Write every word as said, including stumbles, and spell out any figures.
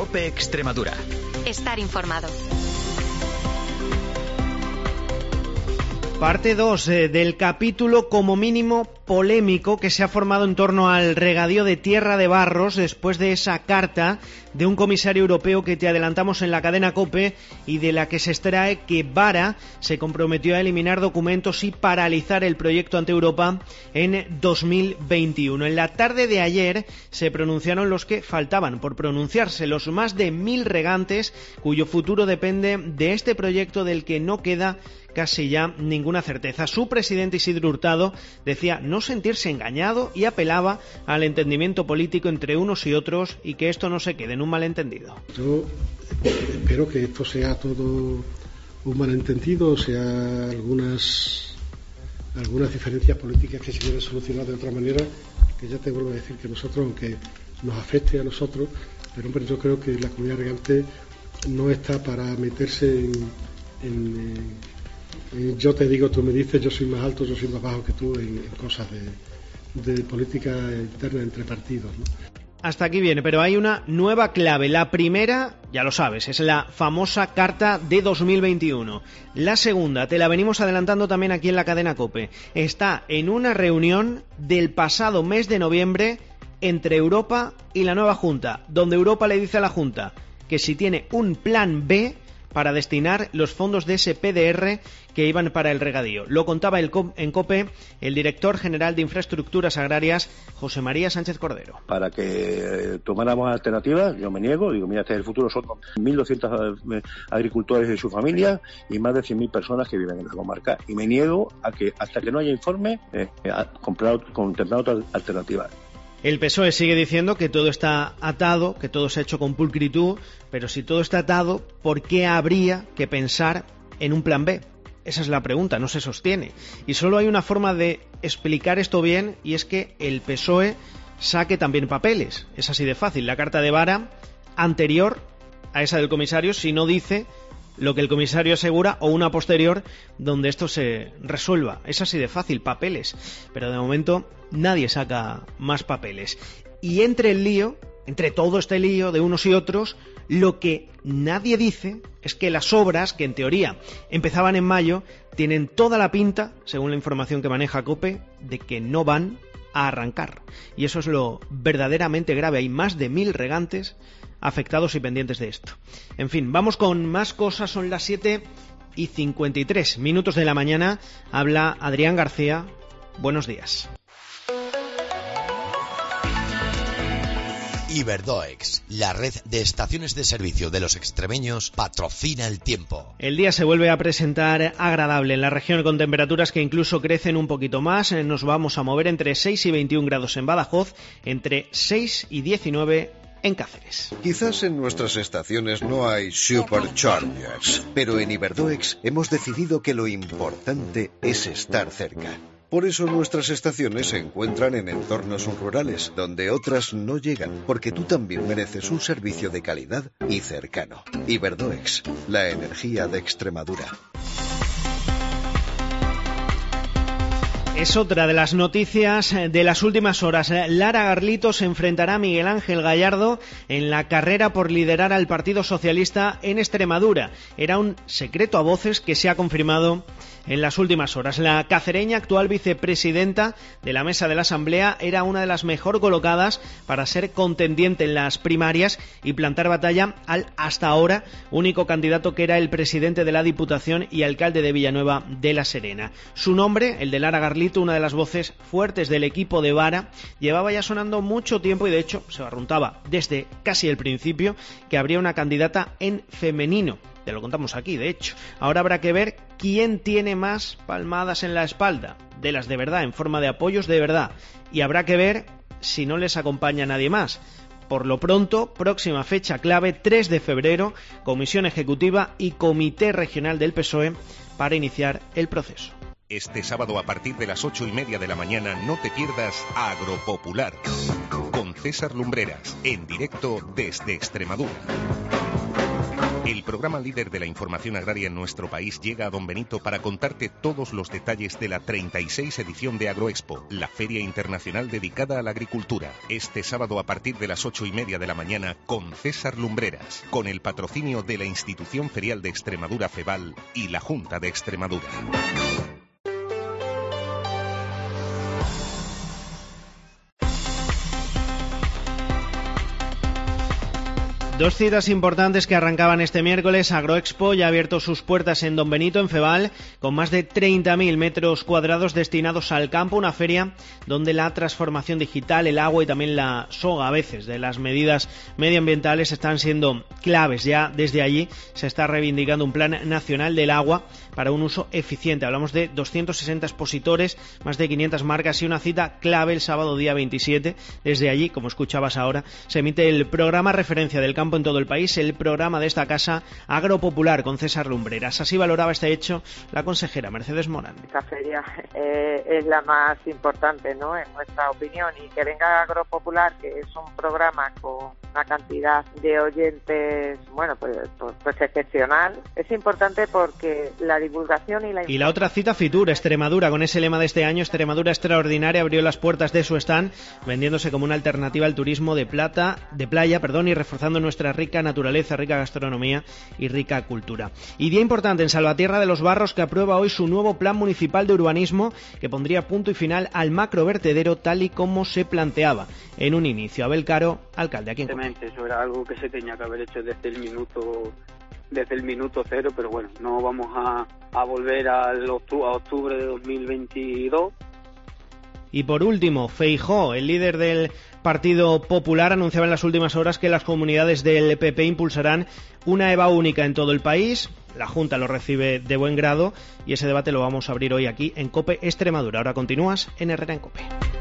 COPE Extremadura. Estar informado. Parte dos eh, del capítulo como mínimo polémico que se ha formado en torno al regadío de Tierra de Barros después de esa carta de un comisario europeo que te adelantamos en la cadena COPE y de la que se extrae que Vara se comprometió a eliminar documentos y paralizar el proyecto ante Europa en dos mil veintiuno. En la tarde de ayer se pronunciaron los que faltaban por pronunciarse, los más de mil regantes cuyo futuro depende de este proyecto del que no queda casi ya ninguna certeza. Su presidente Isidro Hurtado decía no sentirse engañado y apelaba al entendimiento político entre unos y otros y que esto no se quede en un malentendido. Yo espero que esto sea todo un malentendido, o sea algunas algunas diferencias políticas que se quieren solucionar de otra manera, que ya te vuelvo a decir que nosotros, aunque nos afecte a nosotros, pero hombre, yo creo que la comunidad regante no está para meterse en, en, en yo te digo, tú me dices, yo soy más alto, yo soy más bajo que tú en, en cosas de, de política interna entre partidos, ¿no? Hasta aquí viene, pero hay una nueva clave. La primera, ya lo sabes, es la famosa carta de dos mil veintiuno. La segunda, te la venimos adelantando también aquí en la cadena COPE. Está en una reunión del pasado mes de noviembre entre Europa y la nueva Junta, donde Europa le dice a la Junta que si tiene un plan B para destinar los fondos de ese P D R que iban para el regadío. Lo contaba el Co- en COPE el director general de Infraestructuras Agrarias, José María Sánchez Cordero. Para que eh, tomáramos alternativas, yo me niego, digo, mira, este es el futuro, son mil doscientos eh, agricultores y su familia y más de cien mil personas que viven en la comarca. Y me niego a que, hasta que no haya informe, eh, a comprar, contemplar otras alternativas. El P S O E sigue diciendo que todo está atado, que todo se ha hecho con pulcritud, pero si todo está atado, ¿por qué habría que pensar en un plan B? Esa es la pregunta, no se sostiene. Y solo hay una forma de explicar esto bien, y es que el P S O E saque también papeles. Es así de fácil. La carta de Vara, anterior a esa del comisario, si no dice lo que el comisario asegura, o una posterior donde esto se resuelva. Es así de fácil, papeles. Pero de momento nadie saca más papeles. Y entre el lío, entre todo este lío de unos y otros, lo que nadie dice es que las obras, que en teoría empezaban en mayo, tienen toda la pinta, según la información que maneja COPE, de que no van a arrancar. Y eso es lo verdaderamente grave. Hay más de mil regantes afectados y pendientes de esto. En fin, vamos con más cosas. Son las siete y cincuenta y tres minutos de la mañana. Habla Adrián García. Buenos días. Iberdoex, la red de estaciones de servicio de los extremeños, patrocina el tiempo. El día se vuelve a presentar agradable en la región, con temperaturas que incluso crecen un poquito más. Nos vamos a mover entre seis y veintiún grados en Badajoz, entre seis y diecinueve en Cáceres. Quizás en nuestras estaciones no hay superchargers, pero en Iberdoex hemos decidido que lo importante es estar cerca. Por eso nuestras estaciones se encuentran en entornos rurales, donde otras no llegan, porque tú también mereces un servicio de calidad y cercano. Iberdoex, la energía de Extremadura. Es otra de las noticias de las últimas horas. Lara Garlito se enfrentará a Miguel Ángel Gallardo en la carrera por liderar al Partido Socialista en Extremadura. Era un secreto a voces que se ha confirmado en las últimas horas. La cacereña, actual vicepresidenta de la mesa de la Asamblea, era una de las mejor colocadas para ser contendiente en las primarias y plantar batalla al hasta ahora único candidato, que era el presidente de la Diputación y alcalde de Villanueva de la Serena. Su nombre, el de Lara Garlito, una de las voces fuertes del equipo de Vara, llevaba ya sonando mucho tiempo y de hecho se barruntaba desde casi el principio que habría una candidata en femenino. Te lo contamos aquí, de hecho. Ahora habrá que ver quién tiene más palmadas en la espalda, de las de verdad, en forma de apoyos de verdad. Y habrá que ver si no les acompaña nadie más. Por lo pronto, próxima fecha clave, tres de febrero, comisión ejecutiva y comité regional del P S O E para iniciar el proceso. Este sábado a partir de las ocho y media de la mañana no te pierdas Agropopular con César Lumbreras, en directo desde Extremadura. El programa líder de la información agraria en nuestro país llega a Don Benito para contarte todos los detalles de la treinta y seis edición de Agroexpo, la feria internacional dedicada a la agricultura. Este sábado a partir de las ocho y media de la mañana con César Lumbreras, con el patrocinio de la Institución Ferial de Extremadura FEBAL y la Junta de Extremadura. Dos citas importantes que arrancaban este miércoles. Agroexpo ya ha abierto sus puertas en Don Benito, en Febal, con más de treinta mil metros cuadrados destinados al campo, una feria donde la transformación digital, el agua y también la soga a veces de las medidas medioambientales están siendo claves. Ya desde allí se está reivindicando un plan nacional del agua para un uso eficiente. Hablamos de doscientos sesenta expositores, más de quinientas marcas y una cita clave el sábado día veintisiete. Desde allí, como escuchabas ahora, se emite el programa referencia del campo en todo el país, el programa de esta casa Agropopular con César Lumbreras. Así valoraba este hecho la consejera Mercedes Morán. Esta feria eh, es la más importante, ¿no?, en nuestra opinión, y que venga Agropopular, que es un programa con una cantidad de oyentes, bueno, pues, pues, pues excepcional, es importante porque la divulgación y la... Y la otra cita, Fitur, Extremadura, con ese lema de este año, Extremadura Extraordinaria, abrió las puertas de su stand, vendiéndose como una alternativa al turismo de plata, de playa, perdón, y reforzando nuestra rica naturaleza, rica gastronomía y rica cultura. Y día importante en Salvatierra de los Barros, que aprueba hoy su nuevo plan municipal de urbanismo, que pondría punto y final al macrovertedero tal y como se planteaba en un inicio. Abel Caro, alcalde aquí en Cope. Eso era algo que se tenía que haber hecho desde el minuto desde el minuto cero, pero bueno, no vamos a, a volver al octu- a octubre de dos mil veintidós. Y por último, Feijóo, el líder del Partido Popular, anunciaba en las últimas horas que las comunidades del P P impulsarán una EVA única en todo el país. La Junta lo recibe de buen grado y ese debate lo vamos a abrir hoy aquí en COPE Extremadura. Ahora continúas en Herrera en COPE.